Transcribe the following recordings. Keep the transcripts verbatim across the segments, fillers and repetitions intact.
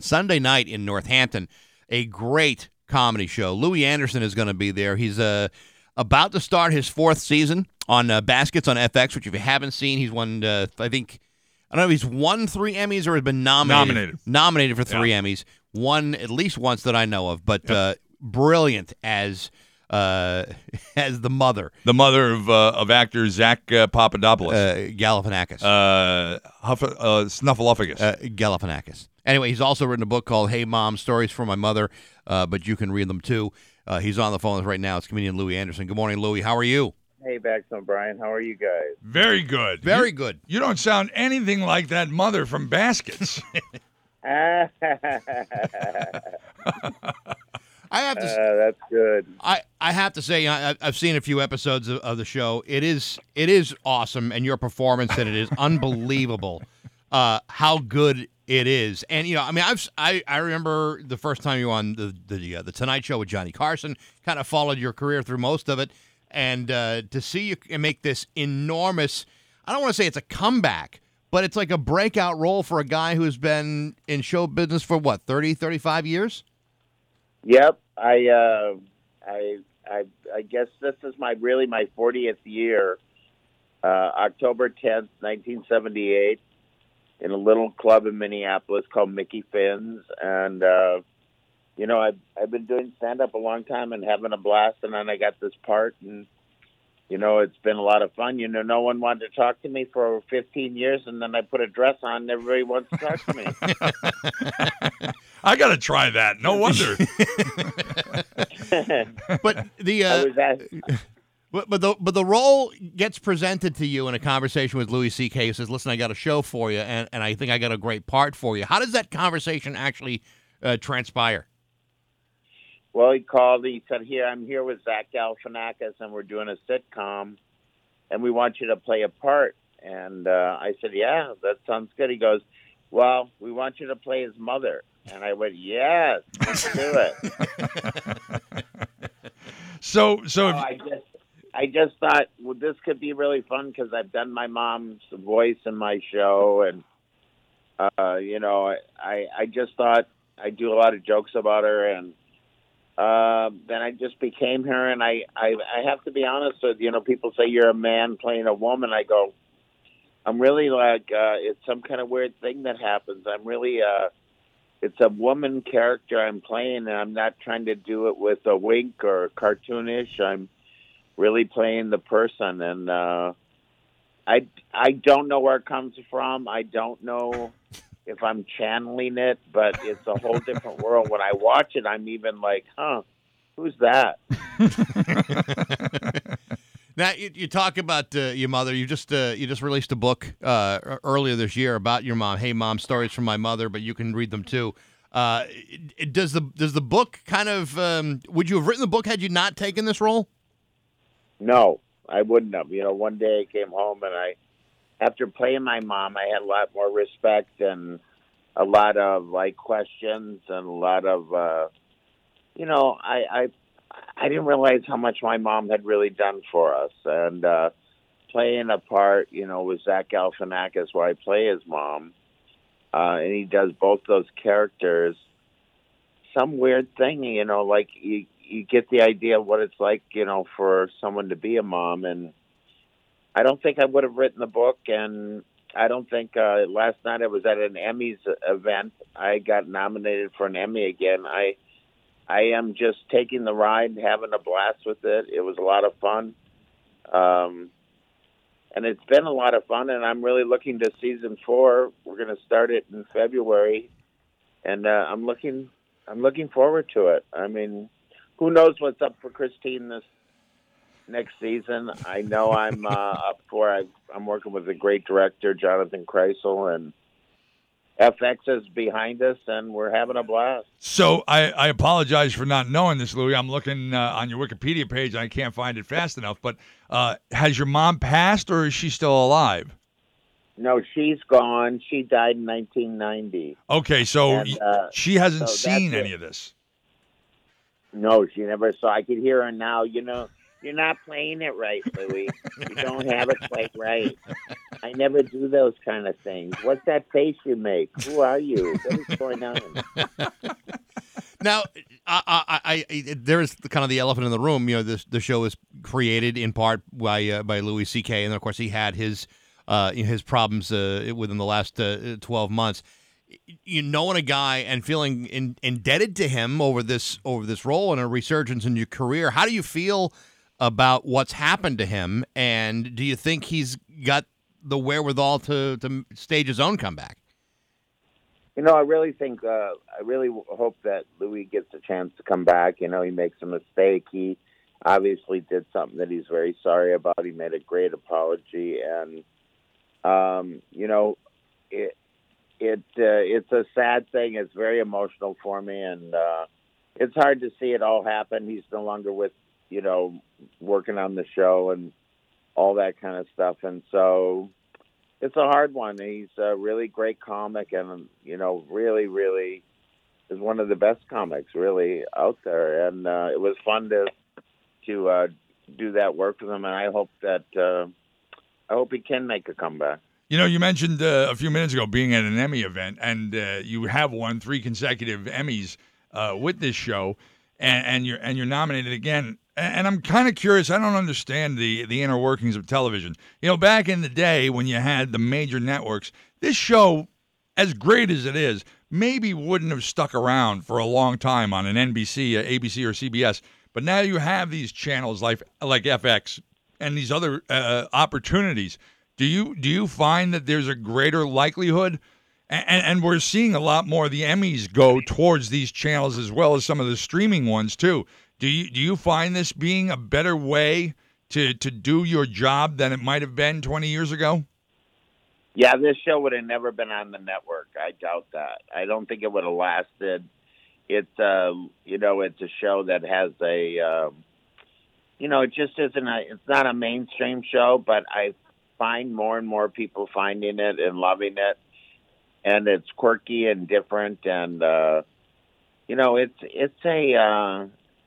Sunday night in Northampton, a great comedy show. Louis Anderson is going to be there. He's uh, about to start his fourth season on uh, Baskets on F X, which if you haven't seen, he's won, uh, I think, I don't know if he's won three Emmys or has been nominated. Nominated. Nominated for three Yeah. Emmys. Won at least once that I know of, but Yep. uh, brilliant as uh, as the mother, The mother of uh, of actor Zach uh, Papadopoulos. uh, Galifianakis. Uh, Huff, uh, Snuffleupagus. Uh, Galifianakis. Anyway, he's also written a book called Hey Mom, Stories from My Mother, uh, but you can read them too. Uh, he's on the phone with us right now. It's comedian Louis Anderson. Good morning, Louis. How are you? Hey, Bax and Brian. How are you guys? Very good. Very You- good. You don't sound anything like that mother from Baskets. uh, I have to. s- that's good. I, I have to say, I, I've seen a few episodes of, of the show. It is it is awesome, and your performance in it is unbelievable. Uh, how good it is, and you know, I mean, I've s- I, I remember the first time you were on the the uh, the Tonight Show with Johnny Carson. Kind of followed your career through most of it, and uh, to see you make this enormous. I don't want to say it's a comeback, but it's like a breakout role for a guy who's been in show business for what thirty, thirty-five years. Yep. I, uh, I, I, I guess this is my really my fortieth year. Uh, October tenth, nineteen seventy-eight, in a little club in Minneapolis called Mickey Finn's, and uh, you know, I've I've been doing stand up a long time and having a blast, and then I got this part, and you know, it's been a lot of fun. You know, no one wanted to talk to me for fifteen years, and then I put a dress on, and everybody wants to talk to me. I got to try that. No wonder. But the I uh, was asked, But, but the but the role gets presented to you in a conversation with Louis C K. Who says, "Listen, I got a show for you, and, and I think I got a great part for you." How does that conversation actually uh, transpire? well, he called. He said, "Here, I'm here with Zach Galifianakis, and we're doing a sitcom, and we want you to play a part." And uh, I said, "Yeah, that sounds good." He goes, "Well, we want you to play his mother." And I went, "Yes, let's do it." so, so Oh, if, I just, I just thought, well, this could be really fun because I've done my mom's voice in my show, and uh, you know, I, I, I just thought I do a lot of jokes about her, and uh, then I just became her. And I, I, I have to be honest with you know, people say you're a man playing a woman. I go, I'm really like, uh, it's some kind of weird thing that happens. I'm really, uh, it's a woman character I'm playing, and I'm not trying to do it with a wink or cartoonish. I'm really playing the person, and uh, I I don't know where it comes from. I don't know if I'm channeling it, but it's a whole different world. When I watch it, I'm even like, huh, who's that? Now you, you talk about uh, your mother. You just uh, you just released a book uh, e- earlier this year about your mom. Hey, Mom, Stories from My Mother, but you can read them too. Uh, it- it- does the does the book kind of um, would you have written the book had you not taken this role? No, I wouldn't have. You know, one day I came home, and I, after playing my mom, I had a lot more respect and a lot of like questions and a lot of, uh, you know, I, I, I didn't realize how much my mom had really done for us, and uh, playing a part, you know, with Zach Galifianakis, where I play his mom, uh, and he does both those characters. Some weird thing, you know, like you. You get the idea of what it's like, you know, for someone to be a mom. And I don't think I would have written the book. And I don't think uh, last night I was at an Emmys event. I got nominated for an Emmy again. I I am just taking the ride, having a blast with it. It was a lot of fun. Um, and it's been a lot of fun. And I'm really looking to season four. We're going to start it in February. And uh, I'm looking I'm looking forward to it. I mean, who knows what's up for Christine this next season? I know I'm uh, up for. I, I'm working with a great director, Jonathan Kreisel, and F X is behind us, and we're having a blast. so I, I apologize for not knowing this, Louis. I'm looking uh, on your Wikipedia page, and I can't find it fast enough. But uh, has your mom passed, or is she still alive? No, she's gone. She died in nineteen ninety. Okay, so And, uh, she hasn't so seen that's any it. of this. No, she never saw. I could hear her now. You know, you're not playing it right, Louis. You don't have it quite right. I never do those kind of things. What's that face you make? Who are you? What is going on? Now, I, I, I, there's the, kind of the elephant in the room. You know, this the show is created in part by uh, by Louis C K, and of course he had his uh, his problems uh, within the last uh, twelve months. You knowing a guy and feeling in, indebted to him over this over this role and a resurgence in your career. How do you feel about what's happened to him, and do you think he's got the wherewithal to, to stage his own comeback? You know, I really think, uh, I really hope that Louis gets a chance to come back. You know, he makes a mistake. He obviously did something that he's very sorry about. He made a great apology, and um, you know, it it uh, it's a sad thing. It's very emotional for me, and uh, it's hard to see it all happen. He's no longer with, you know, working on the show and all that kind of stuff. And so it's a hard one. He's a really great comic and, you know, really, really is one of the best comics really out there. And uh, it was fun to to uh, do that work with him. And I hope that uh, I hope he can make a comeback. You know, you mentioned uh, a few minutes ago being at an Emmy event, and uh, you have won three consecutive Emmys uh, with this show, and, and you're and you're nominated again. And I'm kind of curious. I don't understand the, the inner workings of television. You know, back in the day when you had the major networks, this show, as great as it is, maybe wouldn't have stuck around for a long time on an N B C, a A B C, or C B S. But now you have these channels like like F X and these other uh, opportunities. Do you do you find that there's a greater likelihood? And, and we're seeing a lot more of the Emmys go towards these channels as well as some of the streaming ones too. Do you do you find this being a better way to, to do your job than it might have been twenty years ago? Yeah, this show would have never been on the network. I doubt that. I don't think it would have lasted. It's uh, you know, it's a show that has a, um, you know, it just isn't a. It's not a mainstream show, but I find more and more people finding it and loving it, and it's quirky and different, and uh, you know, it's it's a. Uh,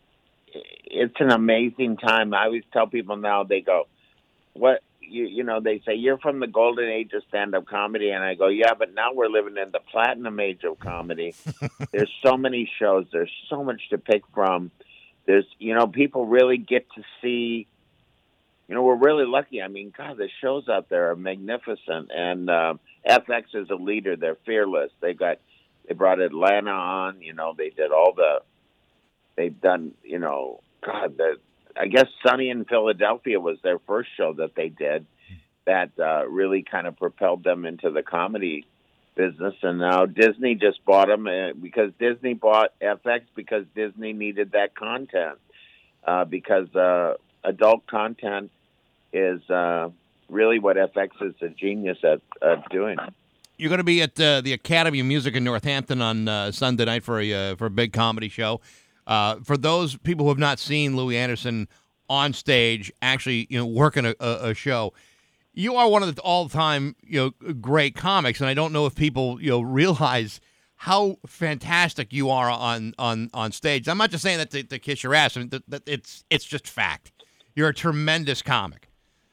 It's an amazing time. I always tell people now, they go, what, you, you know, they say, you're from the golden age of stand-up comedy. And I go, yeah, but now we're living in the platinum age of comedy. There's so many shows. There's so much to pick from. There's, you know, people really get to see, you know, we're really lucky. I mean, God, the shows out there are magnificent. And uh, F X is a leader. They're fearless. They got, they brought Atlanta on, you know, they did all the, they've done, you know, God, the, I guess Sunny in Philadelphia was their first show that they did that uh, really kind of propelled them into the comedy business. And now Disney just bought them uh, because Disney bought F X because Disney needed that content uh, because uh, adult content is uh, really what F X is a genius at, at doing. You're going to be at uh, the Academy of Music in Northampton on uh, Sunday night for a uh, for a big comedy show. Uh, for those people who have not seen Louis Anderson on stage, actually, you know, working a, a, a show, you are one of the all-time, you know, great comics, and I don't know if people, you know, realize how fantastic you are on on, on stage. I'm not just saying that to, to kiss your ass. I mean, that, that it's it's just fact. You're a tremendous comic.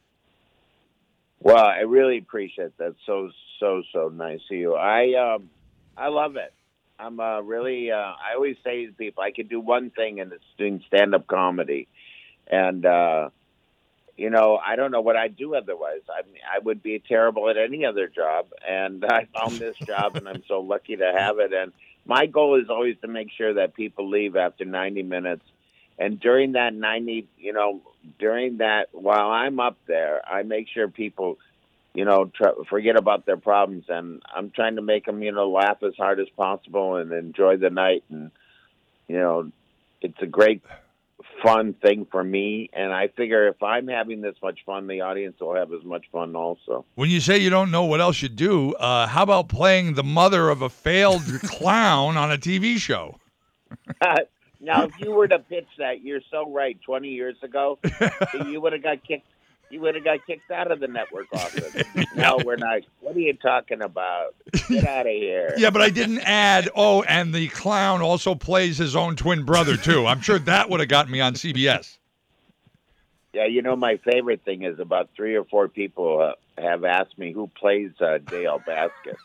Well, I really appreciate that. So so so nice of you. I um, I love it. I'm uh, really, uh, I always say to people, I could do one thing, and it's doing stand-up comedy. And, uh, you know, I don't know what I'd do otherwise. I mean, I would be terrible at any other job. And I found this job, and I'm so lucky to have it. And my goal is always to make sure that people leave after ninety minutes. And during that ninety, you know, during that, while I'm up there, I make sure people you know, try, forget about their problems. And I'm trying to make them, you know, laugh as hard as possible and enjoy the night. And, you know, it's a great, fun thing for me. And I figure if I'm having this much fun, the audience will have as much fun also. When you say you don't know what else you do, uh, how about playing the mother of a failed clown on a T V show? Now, if you were to pitch that, you're so right. twenty years ago, you would have got kicked. You would have got kicked out of the network office. No, we're not. What are you talking about? Get out of here. Yeah, but I didn't add, oh, and the clown also plays his own twin brother, too. I'm sure that would have gotten me on C B S. Yeah, you know, my favorite thing is about three or four people uh, have asked me who plays uh, Dale Basket.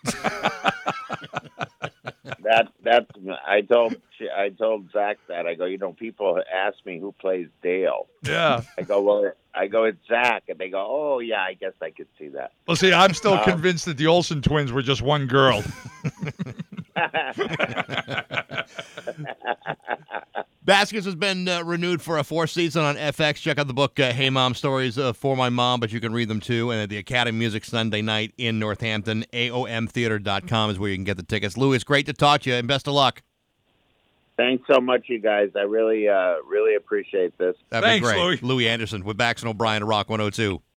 that that's I told I told Zach that. I go, you know, people ask me who plays Dale. Yeah. I go, well, I go, it's Zach, and they go, oh yeah, I guess I could see that. Well, see, I'm still Um, convinced that the Olsen twins were just one girl. Baskets has been uh, renewed for a fourth season on F X. Check out the book, uh, Hey Mom, Stories uh, for My Mom, but you can read them too. And at the Academy Music Sunday night in Northampton, A O M theater dot com is where you can get the tickets. Lou, it's great to talk to you, and best of luck. Thanks so much, you guys. I really, uh, really appreciate this. That'd Thanks, be great. Louie. Louie Anderson with Bax and O'Brien at Rock one oh two.